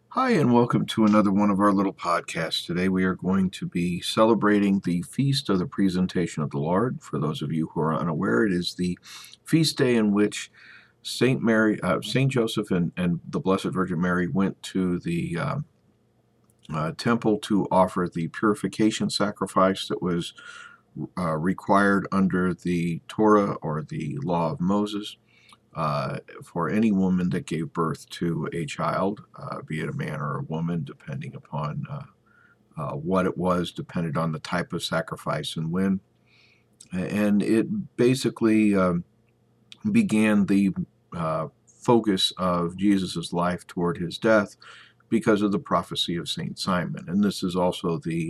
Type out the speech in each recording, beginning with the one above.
Hi, and welcome to another one of our little podcasts. Today we are going to be celebrating the Feast of the Presentation of the Lord. For those of you who are unaware, it is the feast day in which Saint Joseph, and the Blessed Virgin Mary went to the temple to offer the purification sacrifice that was required under the Torah or the Law of Moses. For any woman that gave birth to a child, be it a man or a woman, depending upon what it was, depended on the type of sacrifice and when. And it basically began the focus of Jesus' life toward his death because of the prophecy of Saint Simon. And this is also the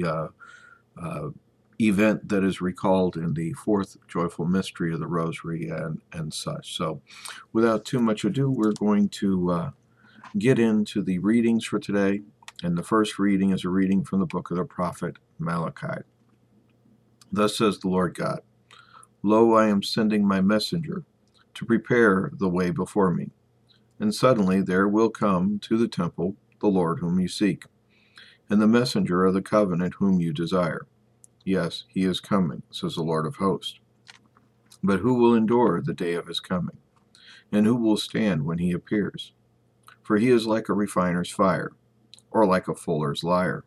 event that is recalled in the fourth joyful mystery of the Rosary and such. So without too much ado, we're going to get into the readings for today. And the first reading is a reading from the book of the prophet Malachi. Thus says the Lord God, Lo, I am sending my messenger to prepare the way before me. And suddenly there will come to the temple the Lord whom you seek, and the messenger of the covenant whom you desire. Yes, he is coming, says the Lord of hosts. But who will endure the day of his coming? And who will stand when he appears? For he is like a refiner's fire, or like a fuller's lyre.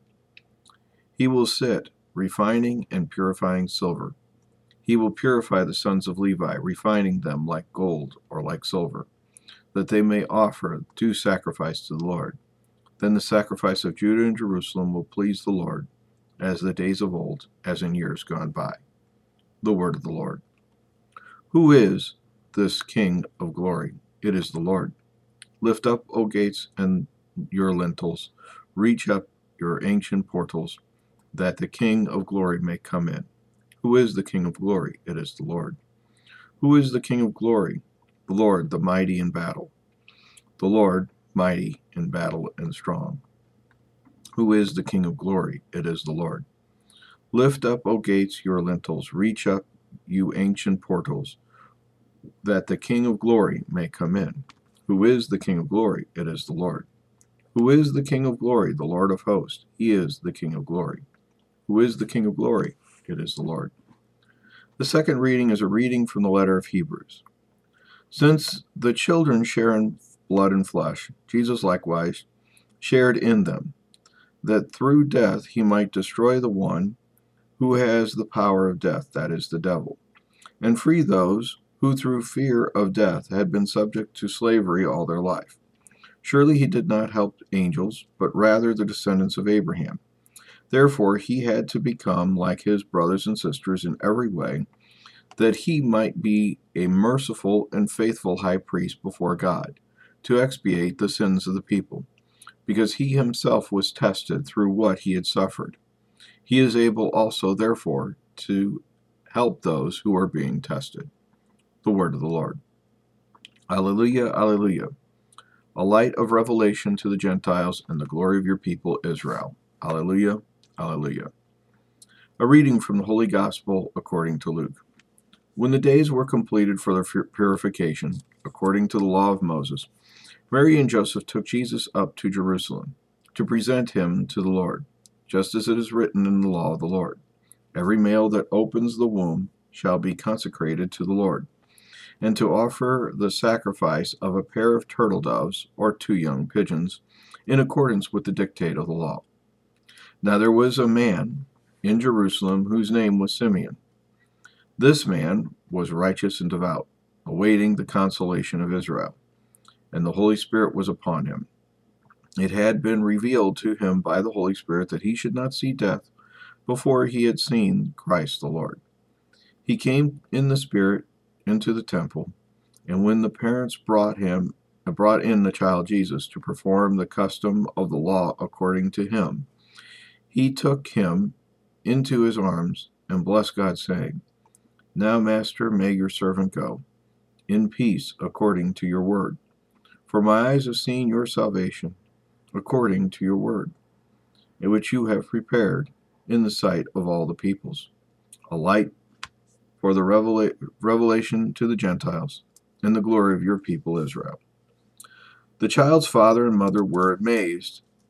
He will sit, refining and purifying silver. He will purify the sons of Levi, refining them like gold or like silver, that they may offer due sacrifice to the Lord. Then the sacrifice of Judah and Jerusalem will please the Lord, as the days of old, as in years gone by. The word of the Lord. Who is this King of glory? It is the Lord. Lift up, O gates, and your lintels. Reach up your ancient portals, that the King of glory may come in. Who is the King of glory? It is the Lord. Who is the King of glory? The Lord, the mighty in battle. The Lord, mighty in battle and strong. Who is the King of glory? It is the Lord. Lift up, O gates, your lintels. Reach up, you ancient portals, that the King of glory may come in. Who is the King of glory? It is the Lord. Who is the King of glory? The Lord of hosts. He is the King of glory. Who is the King of glory? It is the Lord. The second reading is a reading from the letter of Hebrews. Since the children share in blood and flesh, Jesus likewise shared in them, that through death he might destroy the one who has the power of death, that is, the devil, and free those who through fear of death had been subject to slavery all their life. Surely he did not help angels, but rather the descendants of Abraham. Therefore he had to become like his brothers and sisters in every way, that he might be a merciful and faithful high priest before God, to expiate the sins of the people, because he himself was tested through what he had suffered. He is able also, therefore, to help those who are being tested. The word of the Lord. Alleluia, alleluia. A light of revelation to the Gentiles and the glory of your people Israel. Alleluia, alleluia. A reading from the Holy Gospel according to Luke. When the days were completed for their purification, according to the law of Moses, Mary and Joseph took Jesus up to Jerusalem to present him to the Lord, just as it is written in the law of the Lord. Every male that opens the womb shall be consecrated to the Lord, and to offer the sacrifice of a pair of turtle doves or 2 young pigeons, in accordance with the dictate of the law. Now there was a man in Jerusalem whose name was Simeon. This man was righteous and devout, awaiting the consolation of Israel, and the Holy Spirit was upon him. It had been revealed to him by the Holy Spirit that he should not see death before he had seen Christ the Lord. He came in the Spirit into the temple, and when the parents brought in the child Jesus to perform the custom of the law according to him, he took him into his arms and blessed God, saying, Now, Master, may your servant go in peace according to your word. For my eyes have seen your salvation according to your word, in which you have prepared in the sight of all the peoples, a light for the revelation to the Gentiles, and the glory of your people Israel. The child's father and mother were amazed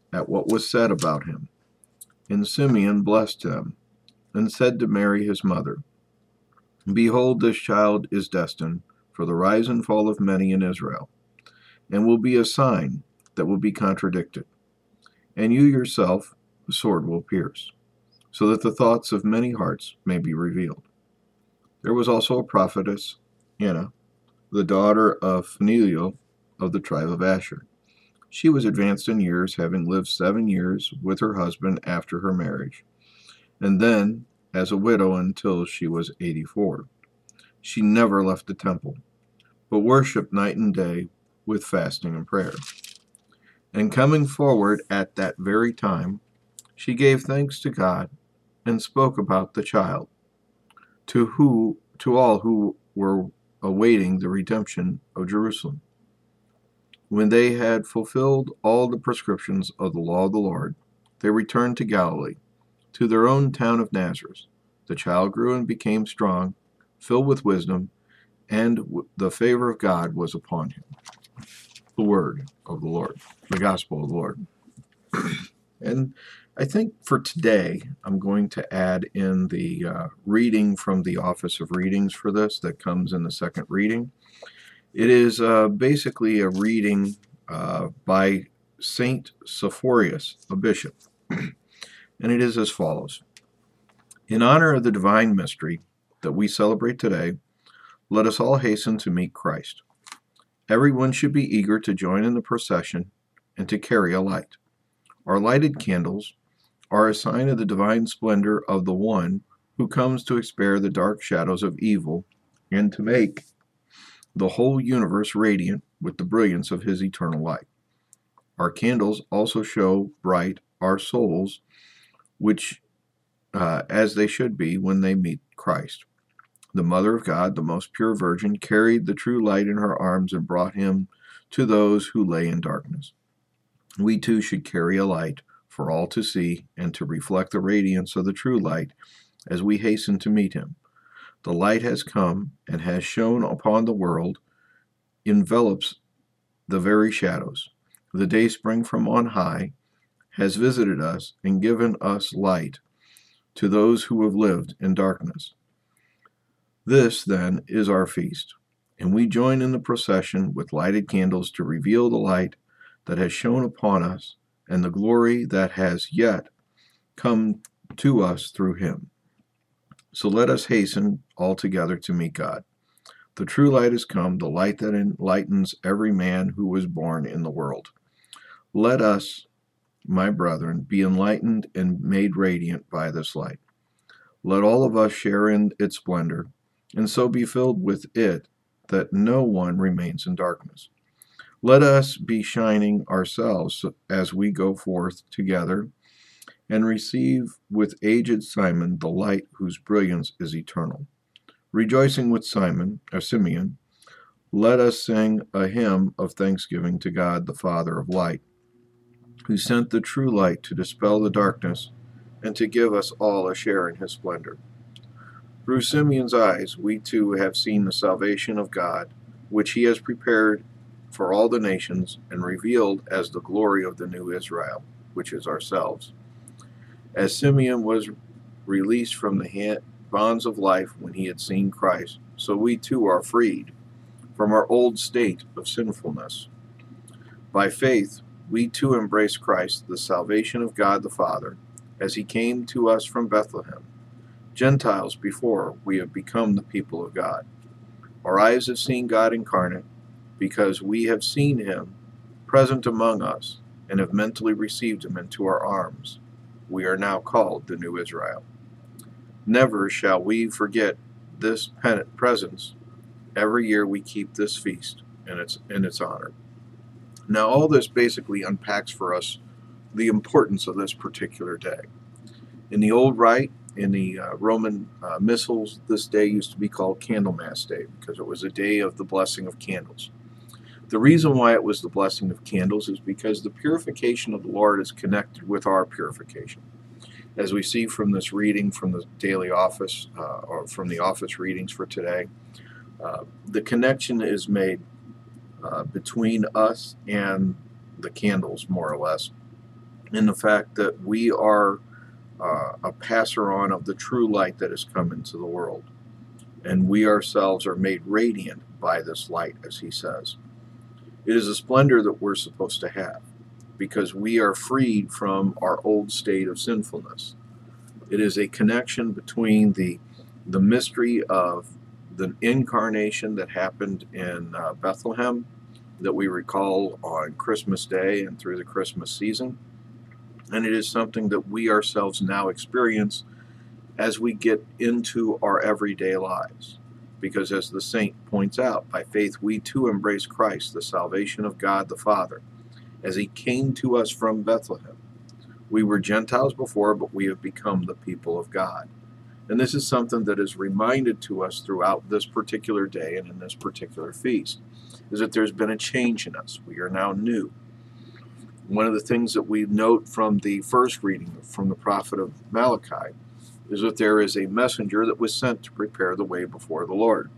at what was said about him. And Simeon blessed them, and said to Mary his mother, Behold, this child is destined for the rise and fall of many in Israel, and will be a sign that will be contradicted. And you yourself the sword will pierce, so that the thoughts of many hearts may be revealed. There was also a prophetess, Anna, the daughter of Phanuel of the tribe of Asher. She was advanced in years, having lived 7 years with her husband after her marriage, and then as a widow until she was 84. She never left the temple, but worshipped night and day with fasting and prayer. And coming forward at that very time, she gave thanks to God and spoke about the child to all who were awaiting the redemption of Jerusalem. When they had fulfilled all the prescriptions of the law of the Lord, they returned to Galilee, to their own town of Nazareth. The child grew and became strong, filled with wisdom, and the favor of God was upon him. The word of the Lord, the gospel of the Lord. And I think for today, I'm going to add in the reading from the Office of Readings for this that comes in the second reading. It is basically a reading by Saint Sephorius, a bishop, and it is as follows. In honor of the divine mystery that we celebrate today, let us all hasten to meet Christ. Everyone should be eager to join in the procession and to carry a light. Our lighted candles are a sign of the divine splendor of the one who comes to expel the dark shadows of evil and to make the whole universe radiant with the brilliance of his eternal light. Our candles also show bright our souls, which as they should be when they meet Christ. The Mother of God, the most pure Virgin, carried the true light in her arms and brought him to those who lay in darkness. We too should carry a light for all to see and to reflect the radiance of the true light as we hasten to meet him. The light has come and has shone upon the world, envelops the very shadows. The dayspring from on high has visited us and given us light to those who have lived in darkness. This, then, is our feast, and we join in the procession with lighted candles to reveal the light that has shone upon us and the glory that has yet come to us through him. So let us hasten all together to meet God. The true light has come, the light that enlightens every man who was born in the world. Let us, my brethren, be enlightened and made radiant by this light. Let all of us share in its splendor, and so be filled with it that no one remains in darkness. Let us be shining ourselves as we go forth together and receive with aged Simon the light whose brilliance is eternal. Rejoicing with Simeon, let us sing a hymn of thanksgiving to God, the Father of light, who sent the true light to dispel the darkness and to give us all a share in his splendor. Through Simeon's eyes, we too have seen the salvation of God, which he has prepared for all the nations and revealed as the glory of the new Israel, which is ourselves. As Simeon was released from the bonds of life when he had seen Christ, so we too are freed from our old state of sinfulness. By faith, we too embrace Christ, the salvation of God the Father, as he came to us from Bethlehem. Gentiles before we have become the people of God. Our eyes have seen God incarnate because we have seen him present among us and have mentally received him into our arms. We are now called the new Israel. Never shall we forget this presence. Every year we keep this feast in its honor. Now all this basically unpacks for us the importance of this particular day. In the old rite, in the Roman missals, this day used to be called Candlemas Day because it was a day of the blessing of candles. The reason why it was the blessing of candles is because the purification of the Lord is connected with our purification. As we see from this reading from the daily office, or from the office readings for today, the connection is made between us and the candles, more or less. in the fact that we are a passer on of the true light that has come into the world. And we ourselves are made radiant by this light, as he says. It is a splendor that we're supposed to have because we are freed from our old state of sinfulness. It is a connection between the mystery of the incarnation that happened in Bethlehem that we recall on Christmas Day and through the Christmas season. And it is something that we ourselves now experience as we get into our everyday lives. Because as the saint points out, by faith we too embrace Christ, the salvation of God the Father, as he came to us from Bethlehem. We were Gentiles before, but we have become the people of God. And this is something that is reminded to us throughout this particular day and in this particular feast, is that there's been a change in us. We are now new. One of the things that we note from the first reading from the prophet of Malachi is that there is a messenger that was sent to prepare the way before the Lord.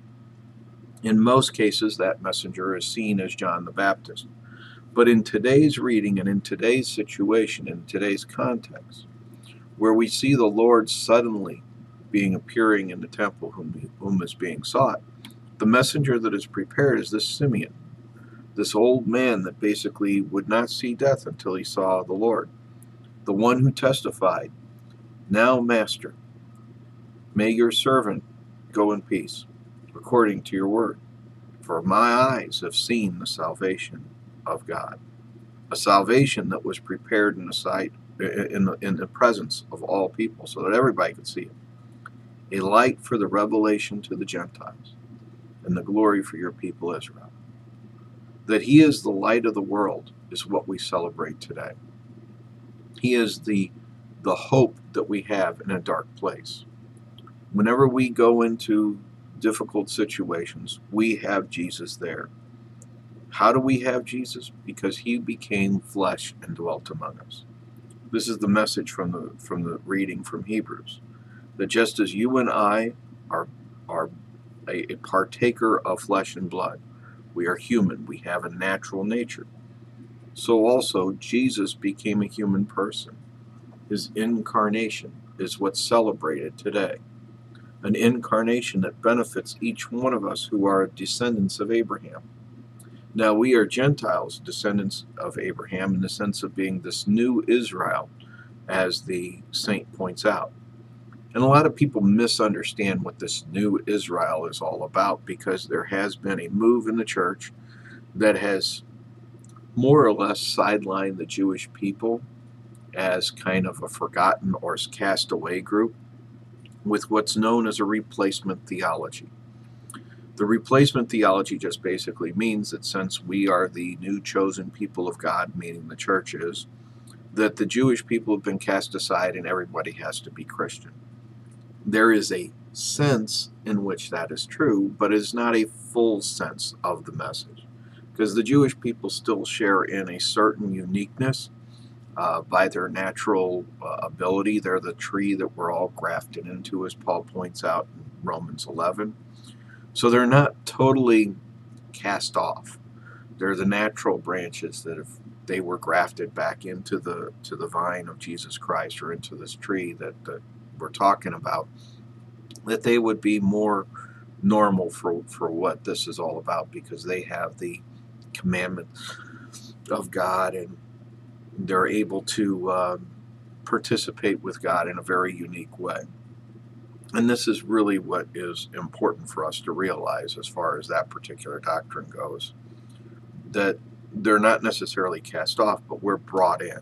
In most cases, that messenger is seen as John the Baptist. But in today's reading and in today's situation, in today's context, where we see the Lord suddenly appearing in the temple whom is being sought, the messenger that is prepared is this Simeon, this old man that basically would not see death until he saw the Lord, the one who testified, "Now, Master, may your servant go in peace, according to your word. For my eyes have seen the salvation of God," a salvation that was prepared in the sight, in the presence of all people, so that everybody could see it. A light for the revelation to the Gentiles, and the glory for your people Israel. That he is the light of the world is what we celebrate today. He is the hope that we have in a dark place. Whenever we go into difficult situations, we have Jesus there. How do we have Jesus? Because he became flesh and dwelt among us. This is the message from the reading from Hebrews, that just as you and I are a partaker of flesh and blood, we are human, we have a natural nature, so also Jesus became a human person. His incarnation is what's celebrated today. An incarnation that benefits each one of us who are descendants of Abraham. Now, we are Gentiles, descendants of Abraham, in the sense of being this new Israel, as the saint points out. And a lot of people misunderstand what this new Israel is all about, because there has been a move in the church that has more or less sidelined the Jewish people as kind of a forgotten or cast away group, with what's known as a replacement theology. The replacement theology just basically means that since we are the new chosen people of God, meaning the church is, that the Jewish people have been cast aside and everybody has to be Christian. There is a sense in which that is true, but it is not a full sense of the message, because the Jewish people still share in a certain uniqueness by their natural ability. They're the tree that we're all grafted into, as Paul points out in Romans 11. So they're not totally cast off. They're the natural branches that they were grafted back into the vine of Jesus Christ, or into this tree that we're talking about, that they would be more normal for what this is all about, because they have the commandments of God and they're able to participate with God in a very unique way. And this is really what is important for us to realize as far as that particular doctrine goes, that they're not necessarily cast off, but we're brought in.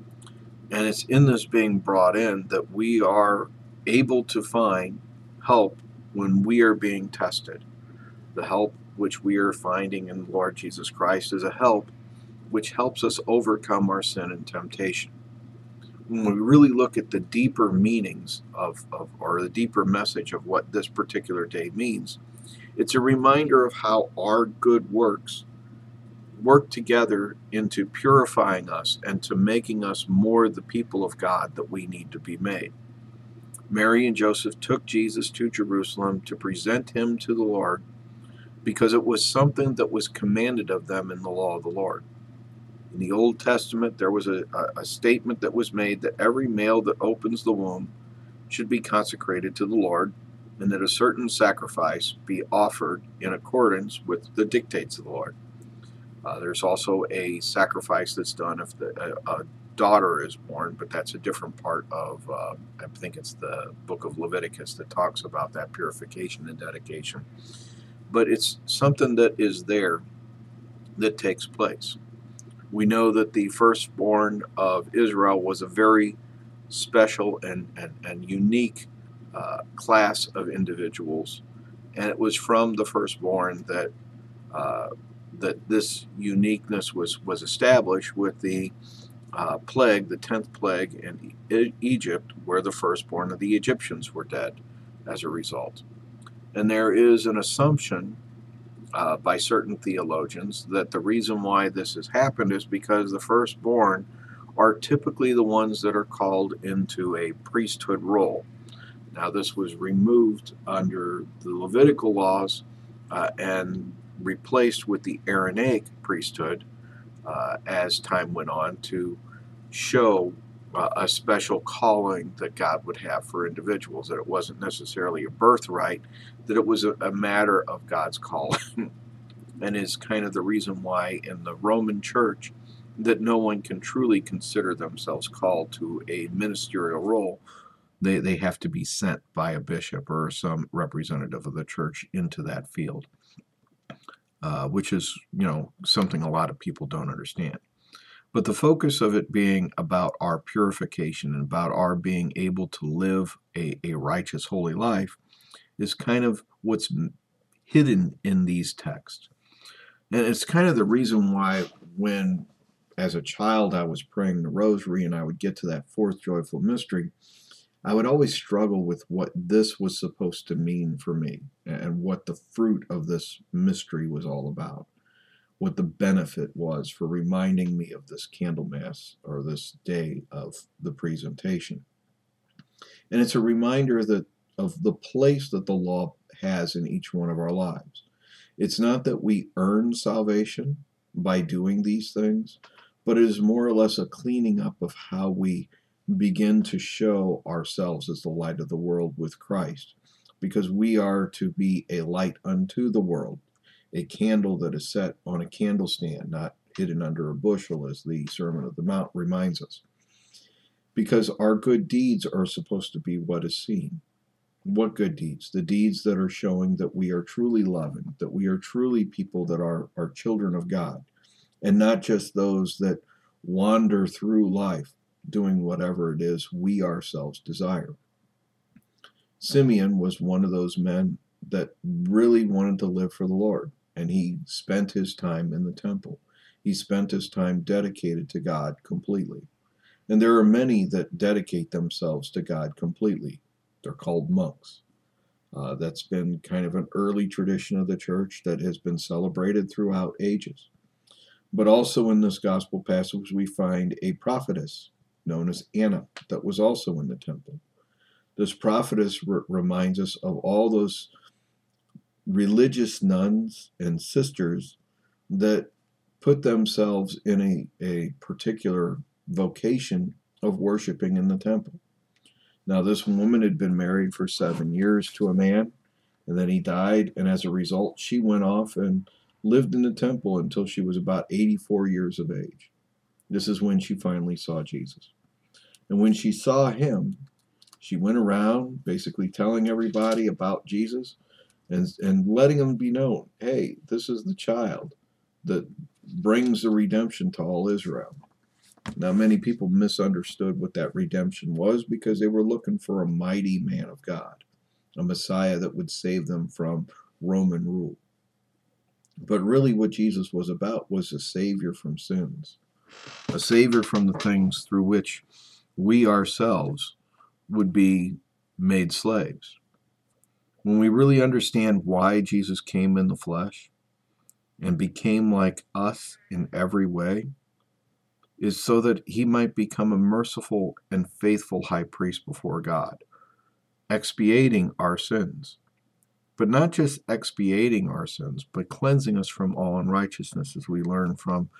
And it's in this being brought in that we are able to find help when we are being tested. The help which we are finding in the Lord Jesus Christ is a help which helps us overcome our sin and temptation. When we really look at the deeper meanings or the deeper message of what this particular day means, it's a reminder of how our good works work together into purifying us and to making us more the people of God that we need to be made. Mary and Joseph took Jesus to Jerusalem to present him to the Lord because it was something that was commanded of them in the law of the Lord. In the Old Testament, there was a statement that was made that every male that opens the womb should be consecrated to the Lord, and that a certain sacrifice be offered in accordance with the dictates of the Lord. There's also a sacrifice that's done if a daughter is born, but that's a different part of, I think it's the book of Leviticus that talks about that purification and dedication. But it's something that is there that takes place. We know that the firstborn of Israel was a very special and unique class of individuals, and it was from the firstborn that this uniqueness was established with the plague, the 10th plague in Egypt, where the firstborn of the Egyptians were dead as a result. And there is an assumption by certain theologians that the reason why this has happened is because the firstborn are typically the ones that are called into a priesthood role. Now, this was removed under the Levitical laws and replaced with the Aaronic priesthood as time went on to show a special calling that God would have for individuals, that it wasn't necessarily a birthright, that it was a matter of God's calling, and is kind of the reason why in the Roman Church that no one can truly consider themselves called to a ministerial role. They have to be sent by a bishop or some representative of the church into that field, which is, something a lot of people don't understand. But the focus of it being about our purification and about our being able to live a righteous, holy life is kind of what's hidden in these texts. And it's kind of the reason why when, as a child, I was praying the rosary and I would get to that fourth joyful mystery, I would always struggle with what this was supposed to mean for me and what the fruit of this mystery was all about, what the benefit was for reminding me of this Candlemas or this day of the presentation. And it's a reminder that of the place that the law has in each one of our lives. It's not that we earn salvation by doing these things, but it is more or less a cleaning up of how we begin to show ourselves as the light of the world with Christ, because we are to be a light unto the world, a candle that is set on a candle stand, not hidden under a bushel, as the Sermon on the Mount reminds us. Because our good deeds are supposed to be what is seen. What good deeds? The deeds that are showing that we are truly loving, that we are truly people that are children of God, and not just those that wander through life doing whatever it is we ourselves desire. Simeon was one of those men that really wanted to live for the Lord, and he spent his time in the temple. He spent his time dedicated to God completely. And there are many that dedicate themselves to God completely. They're called monks. That's been kind of an early tradition of the church that has been celebrated throughout ages. But also in this gospel passage, we find a prophetess known as Anna that was also in the temple. This prophetess reminds us of all those religious nuns and sisters that put themselves in a particular vocation of worshiping in the temple. Now, this woman had been married for 7 years to a man, and then he died, and as a result, she went off and lived in the temple until she was about 84 years of age. This is when she finally saw Jesus. And when she saw him, she went around basically telling everybody about Jesus and letting them be known, hey, this is the child that brings the redemption to all Israel. Now, many people misunderstood what that redemption was because they were looking for a mighty man of God, a Messiah that would save them from Roman rule. But really what Jesus was about was a Savior from sins, a Savior from the things through which we ourselves would be made slaves. When we really understand why Jesus came in the flesh and became like us in every way, is so that he might become a merciful and faithful high priest before God, expiating our sins. But not just expiating our sins, but cleansing us from all unrighteousness, as we learn from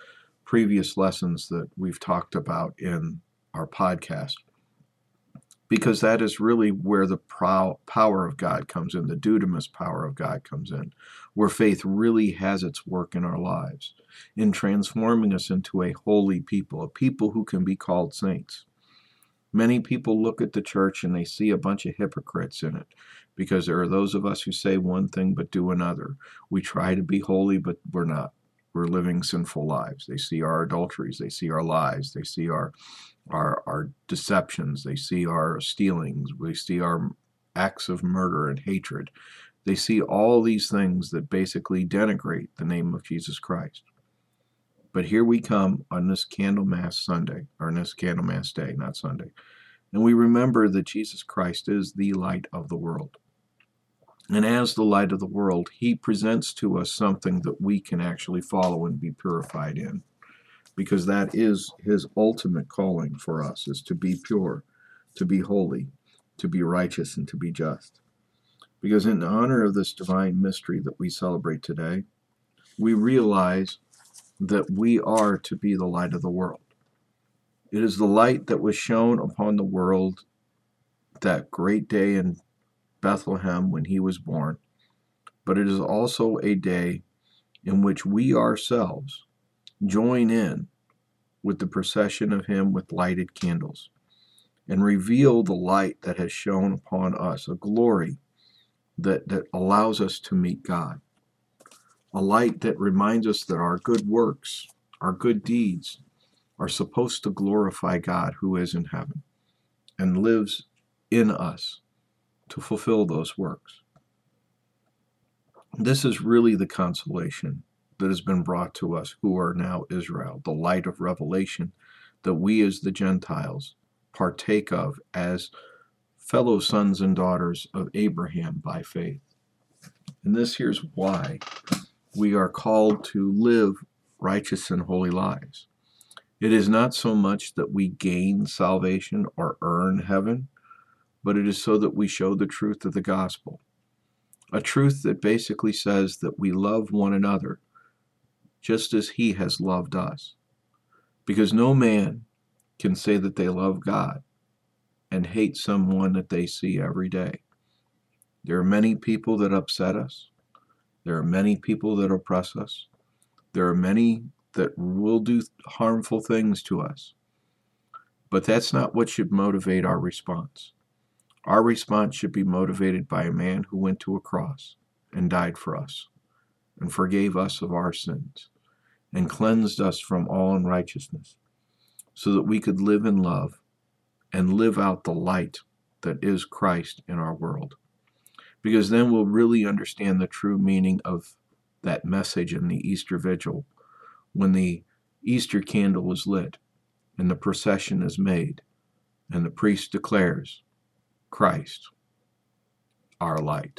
previous lessons that we've talked about in our podcast, because that is really where the power of God comes in, the dunamis power of God comes in, where faith really has its work in our lives, in transforming us into a holy people, a people who can be called saints. Many people look at the church and they see a bunch of hypocrites in it, because there are those of us who say one thing but do another. We try to be holy, but we're not. We're living sinful lives. They see our adulteries, they see our lies, they see our deceptions, they see our stealings, they see our acts of murder and hatred. They see all these things that basically denigrate the name of Jesus Christ. But here we come on this Candlemas Sunday, or on this Candlemas Day, not Sunday, and we remember that Jesus Christ is the light of the world. And as the light of the world, he presents to us something that we can actually follow and be purified in, because that is his ultimate calling for us, is to be pure, to be holy, to be righteous, and to be just. Because in honor of this divine mystery that we celebrate today, we realize that we are to be the light of the world. It is the light that was shone upon the world that great day in Bethlehem when he was born, but it is also a day in which we ourselves join in with the procession of him with lighted candles and reveal the light that has shone upon us, a glory that allows us to meet God, a light that reminds us that our good works, our good deeds, are supposed to glorify God who is in heaven and lives in us to fulfill those works. This is really the consolation that has been brought to us who are now Israel, the light of revelation that we as the Gentiles partake of as fellow sons and daughters of Abraham by faith. And this here's why we are called to live righteous and holy lives. It is not so much that we gain salvation or earn heaven, but it is so that we show the truth of the gospel, a truth that basically says that we love one another just as he has loved us. Because no man can say that they love God and hate someone that they see every day. There are many people that upset us. There are many people that oppress us. There are many that will do harmful things to us. But that's not what should motivate our response. Our response should be motivated by a man who went to a cross and died for us and forgave us of our sins and cleansed us from all unrighteousness so that we could live in love and live out the light that is Christ in our world. Because then we'll really understand the true meaning of that message in the Easter Vigil when the Easter candle is lit and the procession is made and the priest declares, Christ, our light.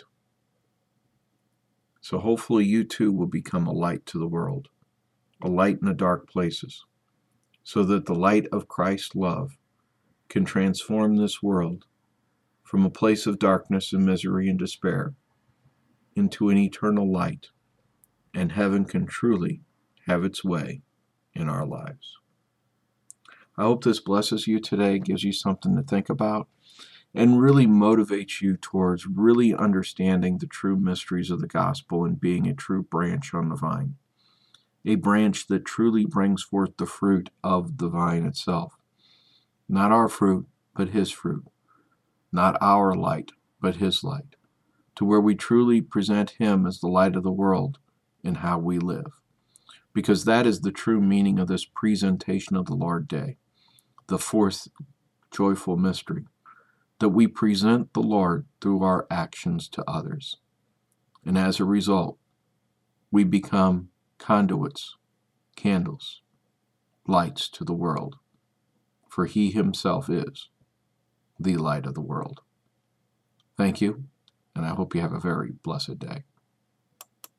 So hopefully you too will become a light to the world, a light in the dark places, so that the light of Christ's love can transform this world from a place of darkness and misery and despair into an eternal light, and heaven can truly have its way in our lives. I hope this blesses you today, gives you something to think about, and really motivates you towards really understanding the true mysteries of the gospel and being a true branch on the vine, a branch that truly brings forth the fruit of the vine itself. Not our fruit, but his fruit. Not our light, but his light, to where we truly present him as the light of the world in how we live. Because that is the true meaning of this presentation of the Lord Day, the fourth joyful mystery, that we present the Lord through our actions to others. And as a result, we become conduits, candles, lights to the world, for he himself is the light of the world. Thank you, and I hope you have a very blessed day.